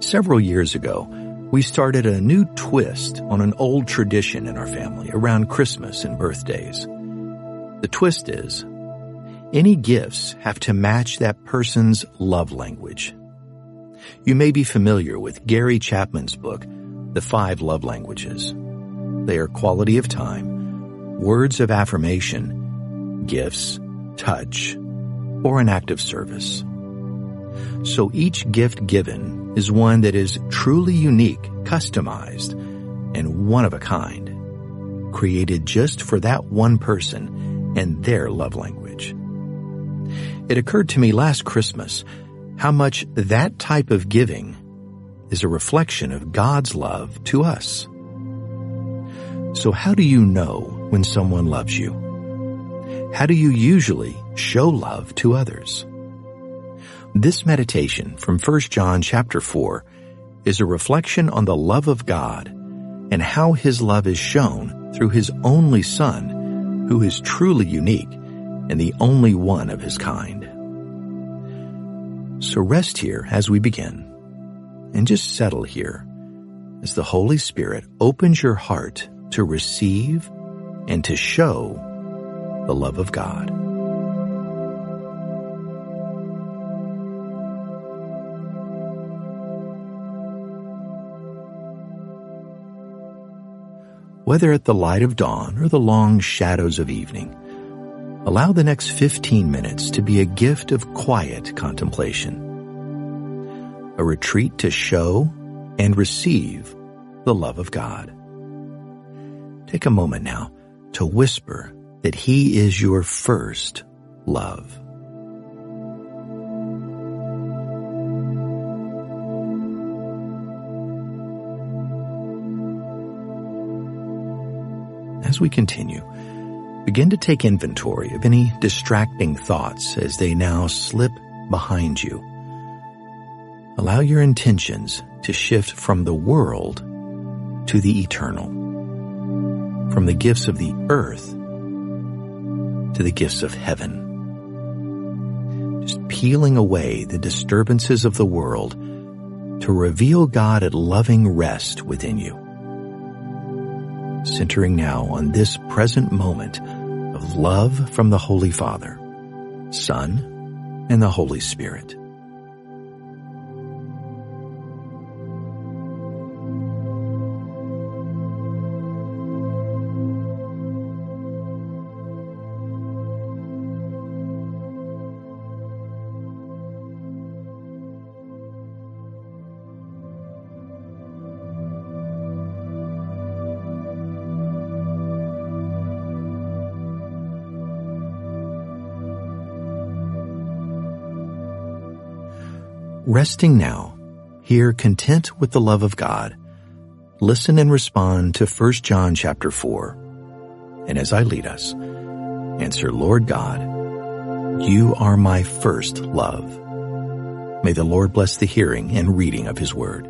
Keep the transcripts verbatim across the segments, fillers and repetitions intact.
Several years ago, we started a new twist on an old tradition in our family around Christmas and birthdays. The twist is, any gifts have to match that person's love language. You may be familiar with Gary Chapman's book, The Five Love Languages. They are quality of time, words of affirmation, gifts, touch, or an act of service. So each gift given is one that is truly unique, customized, and one of a kind, created just for that one person and their love language. It occurred to me last Christmas how much that type of giving is a reflection of God's love to us. So how do you know when someone loves you? How do you usually show love to others? This meditation from First John chapter four is a reflection on the love of God and how His love is shown through His only Son, who is truly unique and the only one of His kind. So rest here as we begin, and just settle here as the Holy Spirit opens your heart to receive and to show the love of God. Whether at the light of dawn or the long shadows of evening, allow the next fifteen minutes to be a gift of quiet contemplation, a retreat to show and receive the love of God. Take a moment now to whisper that He is your first love. As we continue, begin to take inventory of any distracting thoughts as they now slip behind you. Allow your intentions to shift from the world to the eternal, from the gifts of the earth to the gifts of heaven. Just peeling away the disturbances of the world to reveal God at loving rest within you. Centering now on this present moment of love from the Holy Father, Son, and the Holy Spirit. Resting now, here content with the love of God, listen and respond to First John chapter four. And as I lead us, answer, Lord God, You are my first love. May the Lord bless the hearing and reading of His word.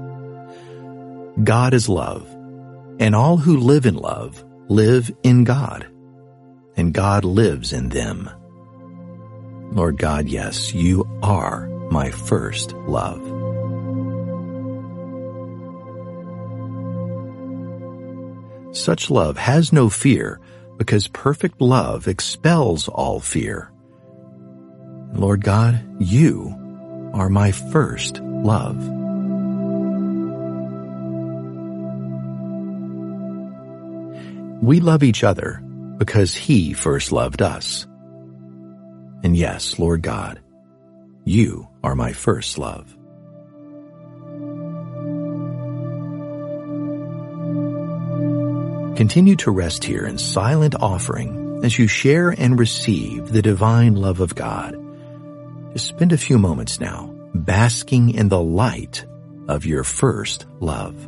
God is love, and all who live in love live in God, and God lives in them. Lord God, yes, You are my first love. Such love has no fear, because perfect love expels all fear. Lord God, You are my first love. We love each other because He first loved us. And yes, Lord God, You are my first love. Continue to rest here in silent offering as you share and receive the divine love of God. Just spend a few moments now basking in the light of your first love.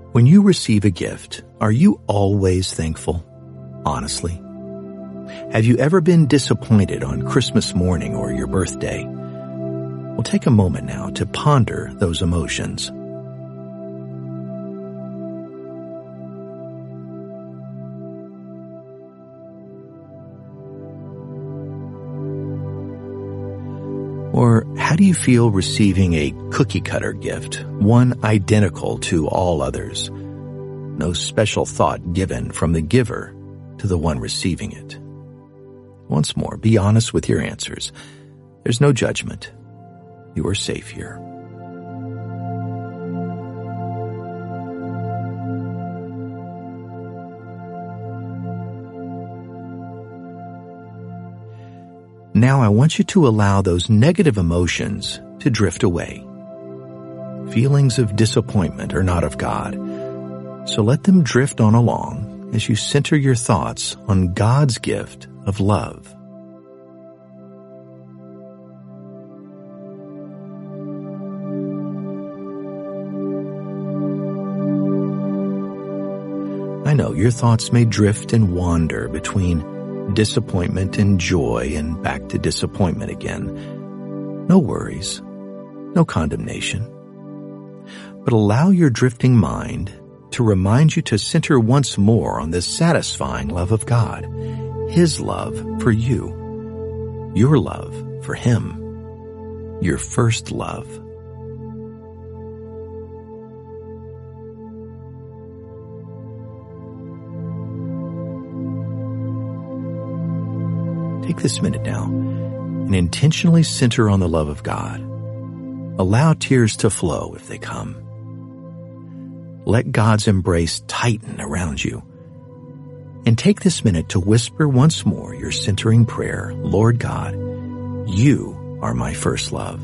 When you receive a gift, are you always thankful? Honestly? Have you ever been disappointed on Christmas morning or your birthday? Well, take a moment now to ponder those emotions. Or how do you feel receiving a cookie-cutter gift, one identical to all others? No special thought given from the giver to the one receiving it. Once more, be honest with your answers. There's no judgment. You are safe here. Now I want you to allow those negative emotions to drift away. Feelings of disappointment are not of God, so let them drift on along as you center your thoughts on God's gift of love. I know your thoughts may drift and wander between disappointment and joy and back to disappointment again. No worries, no condemnation. But allow your drifting mind to remind you to center once more on the satisfying love of God, His love for you, your love for Him, your first love. Take this minute now and intentionally center on the love of God. Allow tears to flow if they come. Let God's embrace tighten around you. And take this minute to whisper once more your centering prayer, Lord God, you are my first love.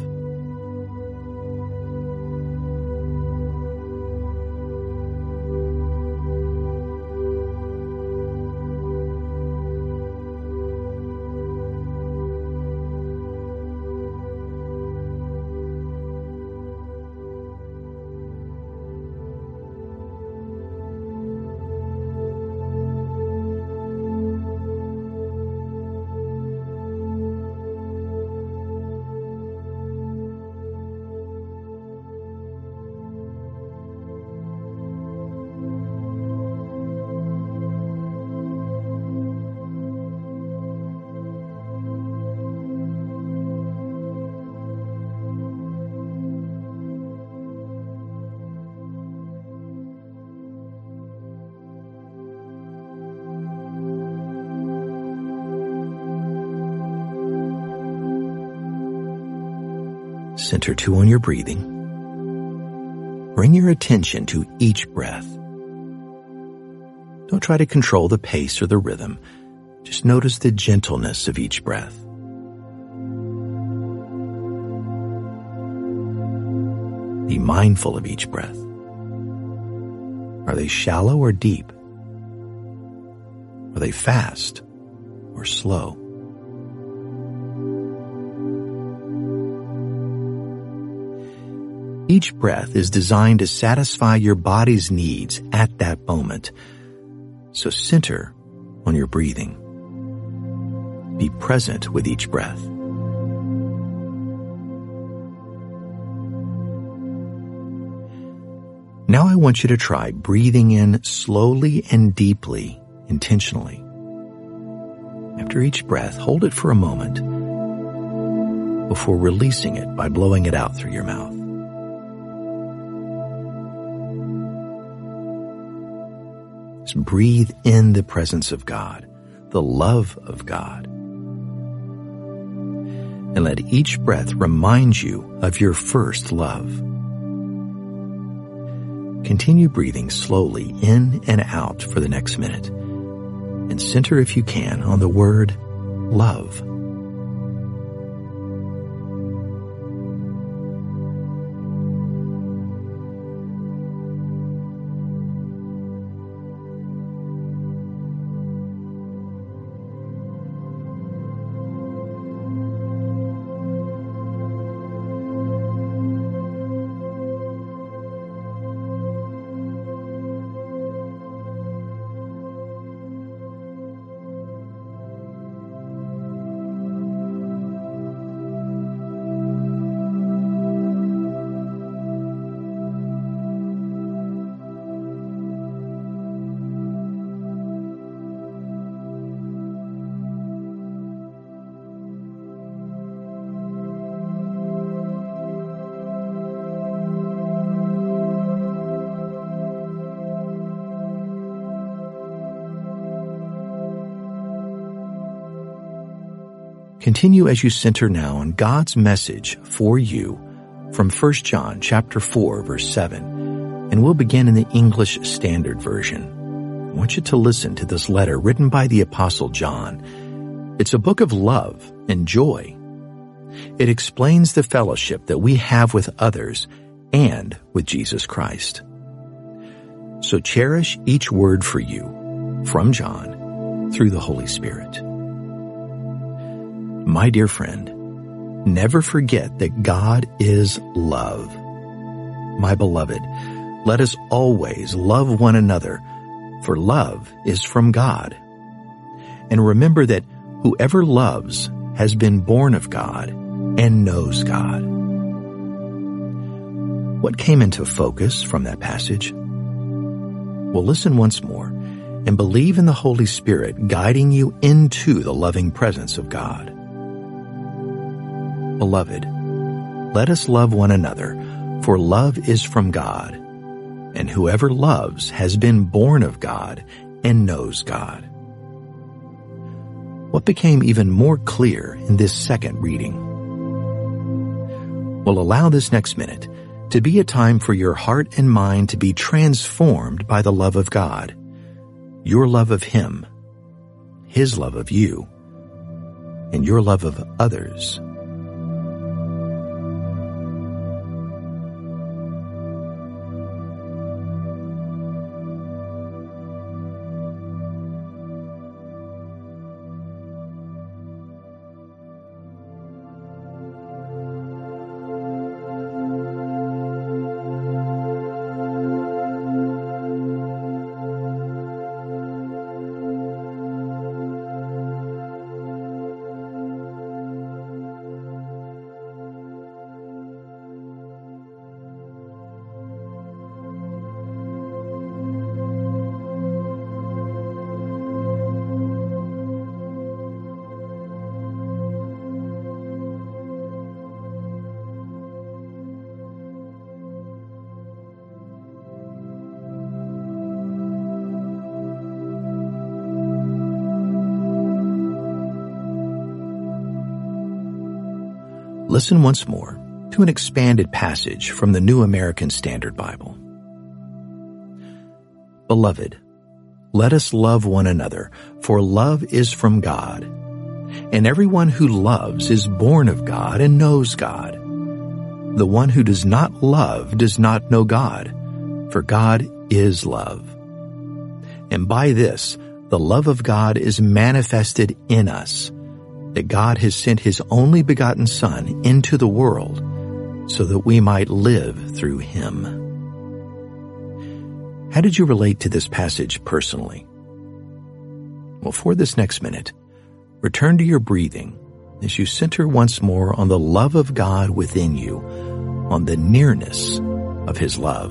Center too on your breathing. Bring your attention to each breath. Don't try to control the pace or the rhythm. Just notice the gentleness of each breath. Be mindful of each breath. Are they shallow or deep? Are they fast or slow? Each breath is designed to satisfy your body's needs at that moment. So center on your breathing. Be present with each breath. Now I want you to try breathing in slowly and deeply, intentionally. After each breath, hold it for a moment before releasing it by blowing it out through your mouth. Just breathe in the presence of God, the love of God. And let each breath remind you of your first love. Continue breathing slowly in and out for the next minute, and center if you can on the word love. Continue as you center now on God's message for you from First John chapter four, verse seven, and we'll begin in the English Standard Version. I want you to listen to this letter written by the Apostle John. It's a book of love and joy. It explains the fellowship that we have with others and with Jesus Christ. So cherish each word for you from John through the Holy Spirit. My dear friend, never forget that God is love. My beloved, let us always love one another, for love is from God. And remember that whoever loves has been born of God and knows God. What came into focus from that passage? Well, listen once more and believe in the Holy Spirit guiding you into the loving presence of God. Beloved, let us love one another, for love is from God, and whoever loves has been born of God and knows God. What became even more clear in this second reading? Well, allow this next minute to be a time for your heart and mind to be transformed by the love of God, your love of Him, His love of you, and your love of others. Listen once more to an expanded passage from the New American Standard Bible. Beloved, let us love one another, for love is from God. And everyone who loves is born of God and knows God. The one who does not love does not know God, for God is love. And by this, the love of God is manifested in us, that God has sent His only begotten Son into the world so that we might live through Him. How did you relate to this passage personally? Well, for this next minute, return to your breathing as you center once more on the love of God within you, on the nearness of His love.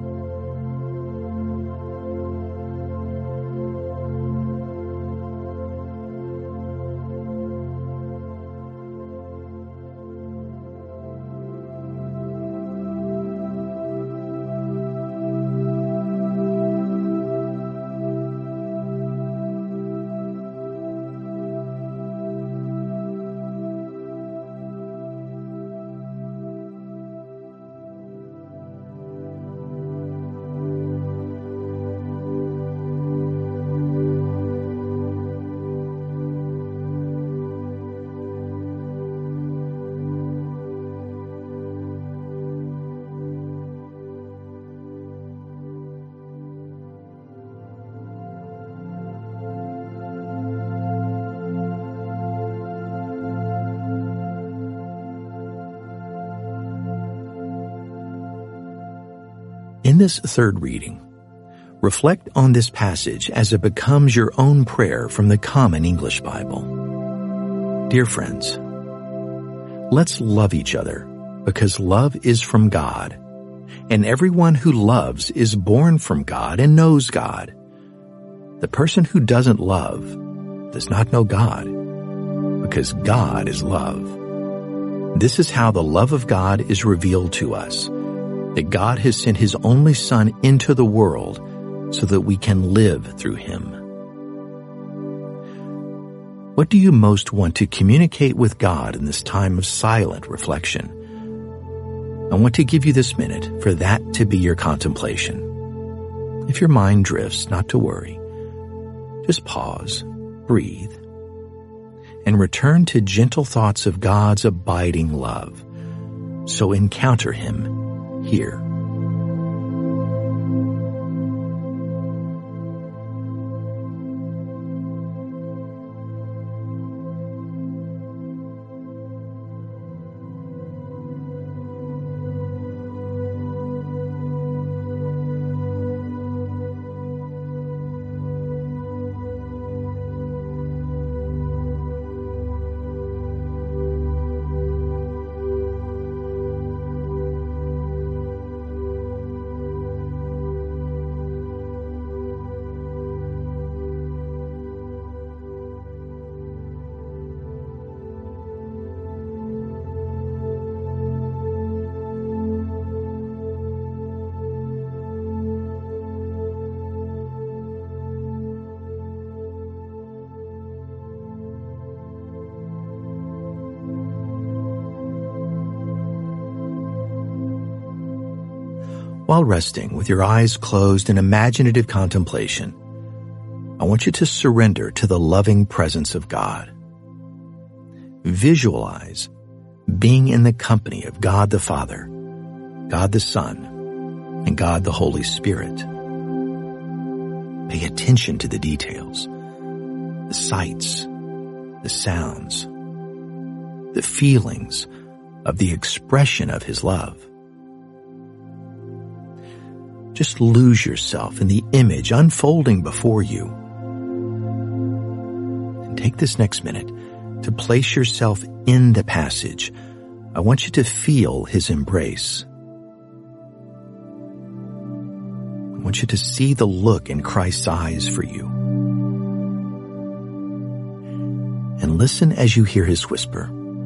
In this third reading, reflect on this passage as it becomes your own prayer from the Common English Bible. Dear friends, let's love each other because love is from God, and everyone who loves is born from God and knows God. The person who doesn't love does not know God, because God is love. This is how the love of God is revealed to us, that God has sent His only Son into the world so that we can live through Him. What do you most want to communicate with God in this time of silent reflection? I want to give you this minute for that to be your contemplation. If your mind drifts, not to worry. Just pause, breathe, and return to gentle thoughts of God's abiding love. So encounter Him here. While resting with your eyes closed in imaginative contemplation, I want you to surrender to the loving presence of God. Visualize being in the company of God the Father, God the Son, and God the Holy Spirit. Pay attention to the details, the sights, the sounds, the feelings of the expression of His love. Just lose yourself in the image unfolding before you. And take this next minute to place yourself in the passage. I want you to feel His embrace. I want you to see the look in Christ's eyes for you. And listen as you hear His whisper.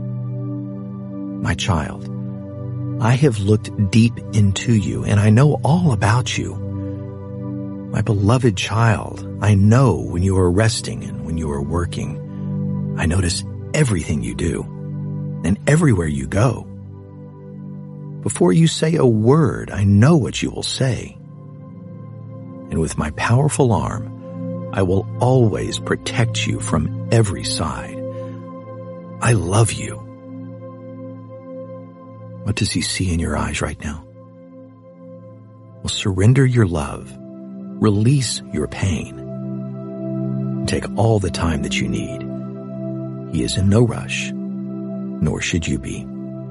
My child, I have looked deep into you, and I know all about you. My beloved child, I know when you are resting and when you are working. I notice everything you do and everywhere you go. Before you say a word, I know what you will say. And with my powerful arm, I will always protect you from every side. I love you. What does He see in your eyes right now? Well, surrender your love, release your pain, and take all the time that you need. He is in no rush, nor should you be.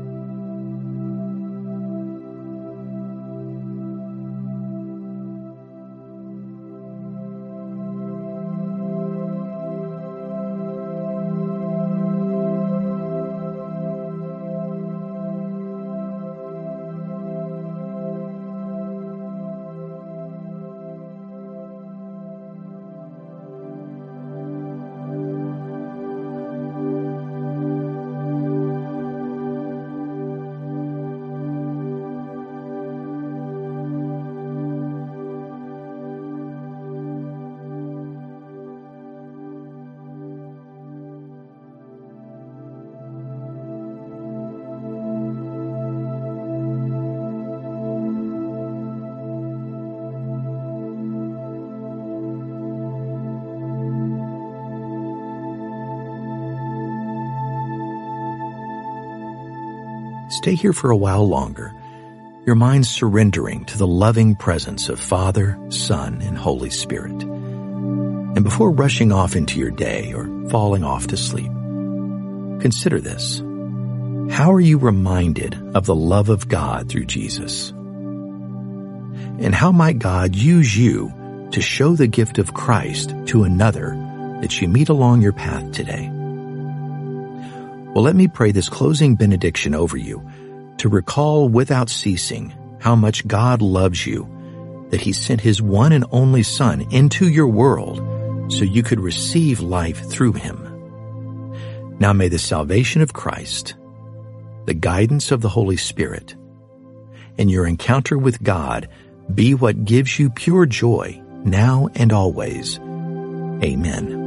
Stay here for a while longer, your mind surrendering to the loving presence of Father, Son, and Holy Spirit. And before rushing off into your day or falling off to sleep, consider this. How are you reminded of the love of God through Jesus? And how might God use you to show the gift of Christ to another that you meet along your path today? Well, let me pray this closing benediction over you to recall without ceasing how much God loves you, that He sent His one and only Son into your world so you could receive life through Him. Now may the salvation of Christ, the guidance of the Holy Spirit, and your encounter with God be what gives you pure joy now and always. Amen.